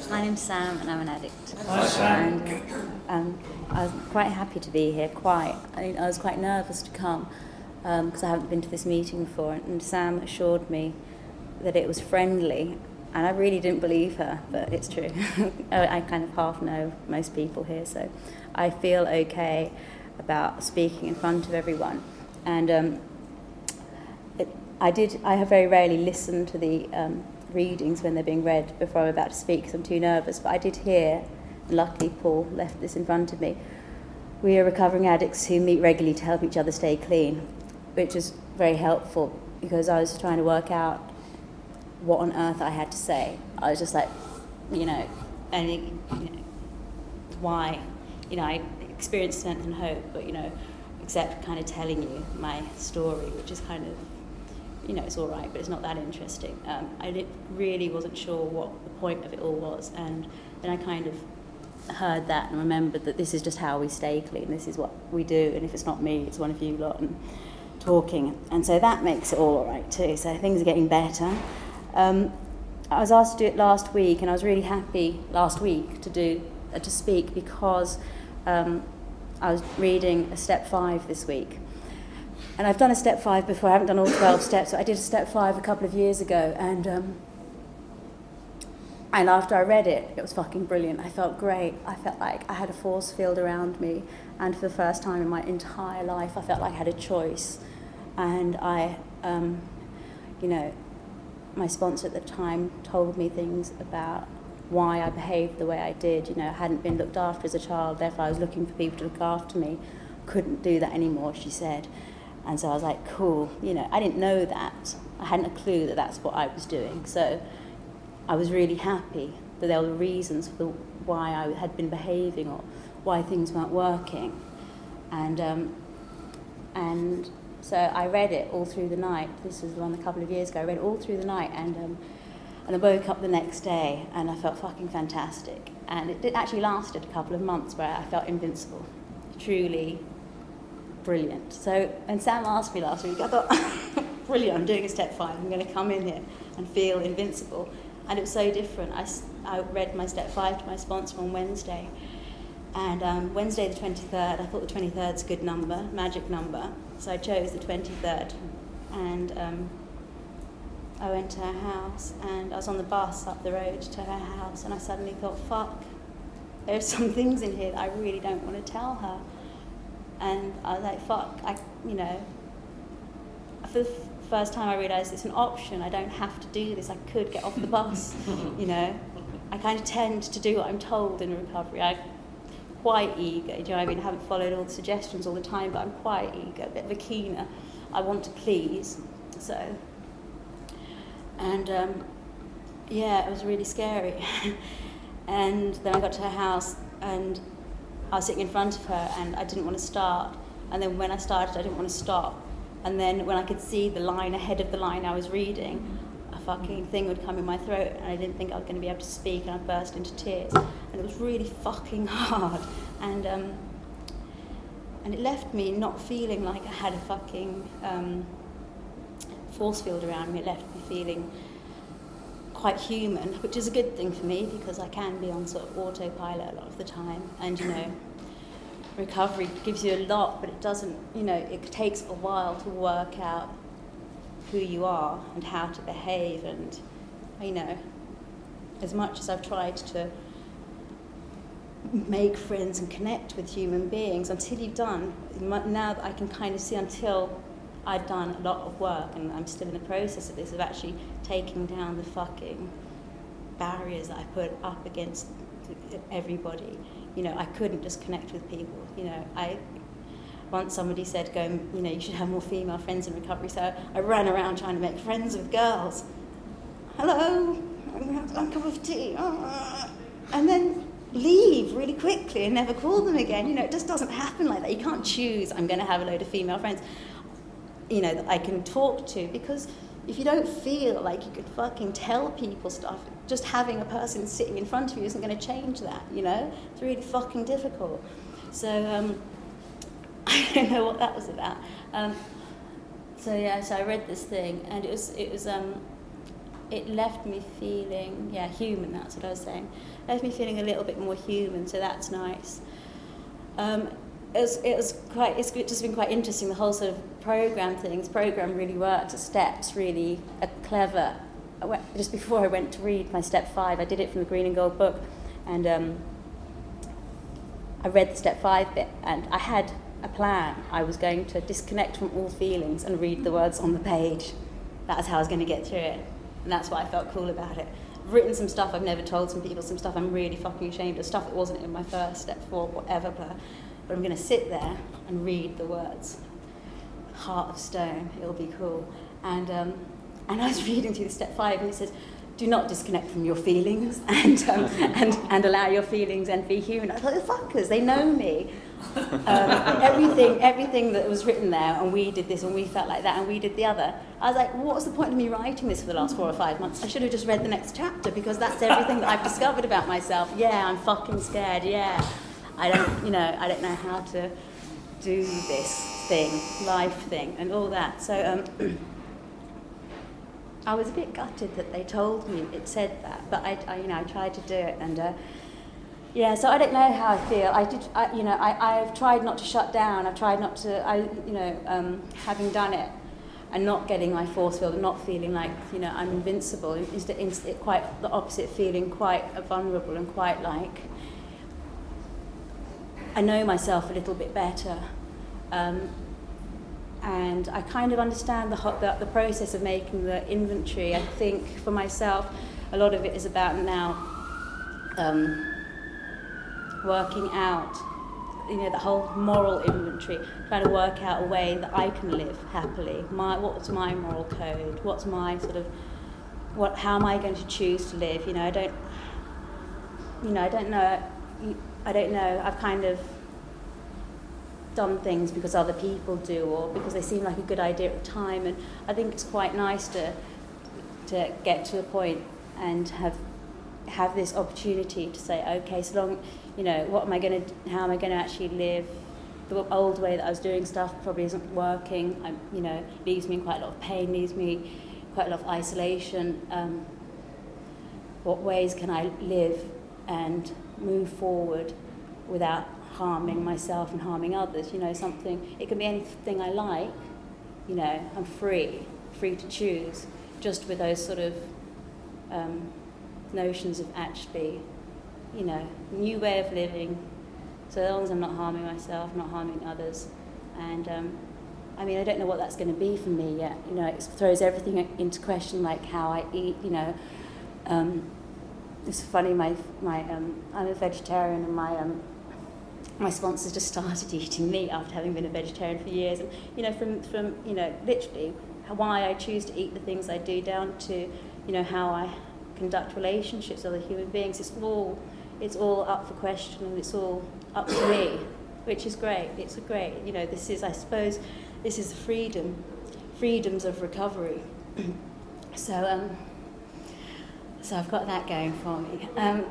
My name's Sam and I'm an addict. Hi, Sam. And I was quite happy to be here, I was quite nervous to come because I haven't been to this meeting before, and Sam assured me that it was friendly, and I really didn't believe her, but it's true. I kind of half know most people here, so I feel okay about speaking in front of everyone. And I have very rarely listened to the readings when they're being read before I'm about to speak because I'm too nervous, but I did hear, and luckily Paul left this in front of me, we are recovering addicts who meet regularly to help each other stay clean, which is very helpful because I was trying to work out what on earth I had to say. I was just like, why, I experienced strength and hope, but, except kind of telling you my story, which is kind of, it's all right, but it's not that interesting. I really wasn't sure what the point of it all was, and then I kind of heard that and remembered that this is just how we stay clean, this is what we do, and if it's not me, it's one of you lot, and talking, and so that makes it all right too, so things are getting better. I was asked to do it last week, and I was really happy last week to speak because I was reading a step 5 this week. And I've done a step 5 before. I haven't done all 12 steps, but I did a step 5 a couple of years ago, and after I read it, it was fucking brilliant. I felt great. I felt like I had a force field around me, and for the first time in my entire life, I felt like I had a choice. And I, my sponsor at the time told me things about why I behaved the way I did. I hadn't been looked after as a child, therefore I was looking for people to look after me. Couldn't do that anymore, she said. And so I was like, cool, I didn't know that. I hadn't a clue that that's what I was doing. So I was really happy that there were reasons for why I had been behaving or why things weren't working. And so I read it all through the night. This was one a couple of years ago. I read it all through the night, and I woke up the next day and I felt fucking fantastic. And it actually lasted a couple of months where I felt invincible, truly brilliant. So when Sam asked me last week, I thought, brilliant, I'm doing a step 5. I'm going to come in here and feel invincible. And it was so different. I read my step 5 to my sponsor on Wednesday. And Wednesday the 23rd, I thought the 23rd's a good number, magic number. So I chose the 23rd. And I went to her house, and I was on the bus up the road to her house, and I suddenly thought, fuck, there's some things in here that I really don't want to tell her. And I was like, fuck, for the first time I realised it's an option. I don't have to do this. I could get off the bus, I kind of tend to do what I'm told in recovery. I'm quite eager, I haven't followed all the suggestions all the time, but I'm quite eager, a bit of a keener. I want to please, so. And, it was really scary. And then I got to her house, and I was sitting in front of her, and I didn't want to start. And then when I started, I didn't want to stop. And then when I could see the line ahead of the line I was reading, a fucking thing would come in my throat, and I didn't think I was going to be able to speak, and I burst into tears. And it was really fucking hard. And it left me not feeling like I had a fucking force field around me. It left me feeling quite human, which is a good thing for me because I can be on sort of autopilot a lot of the time. And, recovery gives you a lot, but it doesn't, it takes a while to work out who you are and how to behave. And, as much as I've tried to make friends and connect with human beings, until you've done, now that I can kind of see, until I'd done a lot of work, and I'm still in the process of this, of actually taking down the fucking barriers that I put up against everybody. I couldn't just connect with people. Once somebody said, you should have more female friends in recovery, so I ran around trying to make friends with girls. Hello, I'm going to have a cup of tea. And then leave really quickly and never call them again. It just doesn't happen like that. You can't choose, I'm going to have a load of female friends, that I can talk to, because if you don't feel like you could fucking tell people stuff, just having a person sitting in front of you isn't going to change that, It's really fucking difficult. So I don't know what that was about. So I read this thing, and it was it left me feeling, human, that's what I was saying. Left me feeling a little bit more human, so that's nice. It's just been quite interesting, the whole sort of program really works, the steps really are clever. Just before I went to read my step 5, I did it from the Green and Gold book, and I read the step 5 bit, and I had a plan. I was going to disconnect from all feelings and read the words on the page. That was how I was going to get through it, and that's what I felt cool about it. I've written some stuff I've never told some people, some stuff I'm really fucking ashamed of, stuff that wasn't in my first step 4, whatever, but I'm going to sit there and read the words. Heart of stone, it'll be cool. And I was reading through the step 5, and it says, do not disconnect from your feelings and allow your feelings and be human. I thought, the fuckers, they know me. Everything that was written there, and we did this, and we felt like that, and we did the other. I was like, what's the point of me writing this for the last 4 or 5 months? I should have just read the next chapter, because that's everything that I've discovered about myself. Yeah, I'm fucking scared. Yeah, I don't know how to do this thing, life thing, and all that. So I was a bit gutted that they told me it said that, but I tried to do it, and so I don't know how I feel. I've tried not to shut down. I've tried not to, having done it, and not getting my force field, and not feeling like I'm invincible. It's quite the opposite, feeling quite vulnerable and quite like I know myself a little bit better. And I kind of understand the process of making the inventory. I think for myself, a lot of it is about now working out, the whole moral inventory, trying to work out a way that I can live happily. What's my moral code? What's my sort of, how am I going to choose to live? I don't know. I've kind of done things because other people do, or because they seem like a good idea at the time, and I think it's quite nice to get to a point and have this opportunity to say, okay, so long, how am I going to actually live? The old way that I was doing stuff probably isn't working. Leaves me in quite a lot of pain, leaves me quite a lot of isolation. What ways can I live and move forward without harming myself and harming others? Something, it can be anything I like, I'm free to choose, just with those sort of notions of actually, new way of living, so long as I'm not harming myself, not harming others. And I don't know what that's going to be for me yet. It throws everything into question, like how I eat. It's funny, I'm a vegetarian, and my sponsors just started eating meat after having been a vegetarian for years, and from literally why I choose to eat the things I do, down to how I conduct relationships with other human beings. It's all up for question, and it's all up to me, which is great. It's great. This is, I suppose, this is the freedoms of recovery. So I've got that going for me.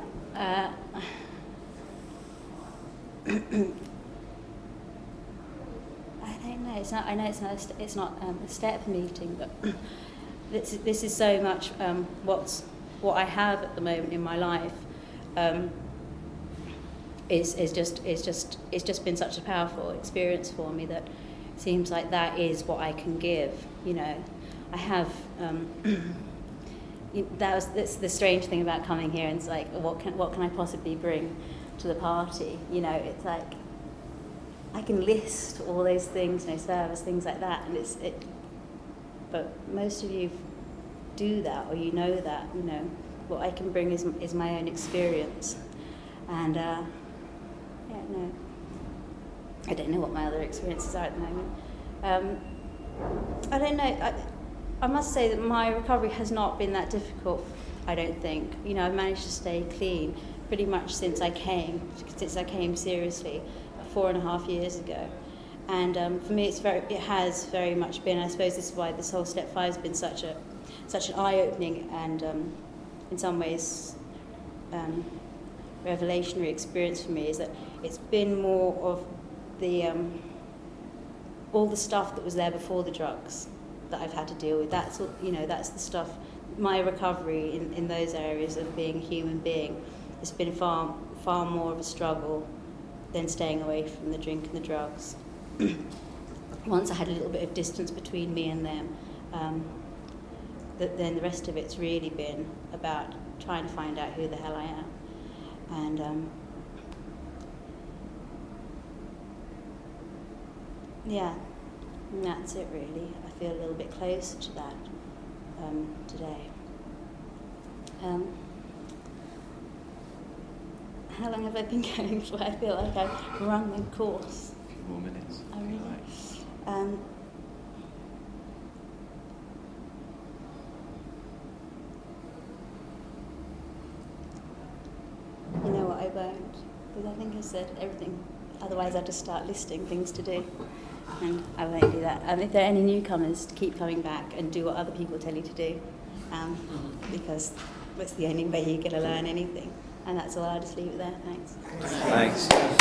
I don't know. It's not a step meeting, but this is so much what I have at the moment in my life. Is just been such a powerful experience for me that it seems like that is what I can give. I have. That's the strange thing about coming here, and it's like, what can I possibly bring to the party? It's like I can list all those things, service, things like that, and but most of you do that, or that. What I can bring is my own experience, and I don't know what my other experiences are at the moment. I don't know. I must say that my recovery has not been that difficult, I don't think. I've managed to stay clean pretty much since I came seriously 4.5 years ago. And for me, it has very much been, I suppose this is why this whole Step 5 has been such an eye-opening and in some ways revelationary experience for me, is that it's been more of the all the stuff that was there before the drugs that I've had to deal with. That's the stuff my recovery in those areas of being a human being has been far more of a struggle than staying away from the drink and the drugs. Once I had a little bit of distance between me and them, then the rest of it's really been about trying to find out who the hell I am. And yeah, and that's it really. I feel a little bit closer to that today. How long have I been going for? I feel like I've run my course. A few more minutes. Oh, really? You know what, I won't, because I think I said everything. Otherwise I'll just start listing things to do, and I won't do that. If there are any newcomers, keep coming back and do what other people tell you to do, because that's the only way you're going to learn anything. And that's all. I'll just leave it there. Thanks. Thanks.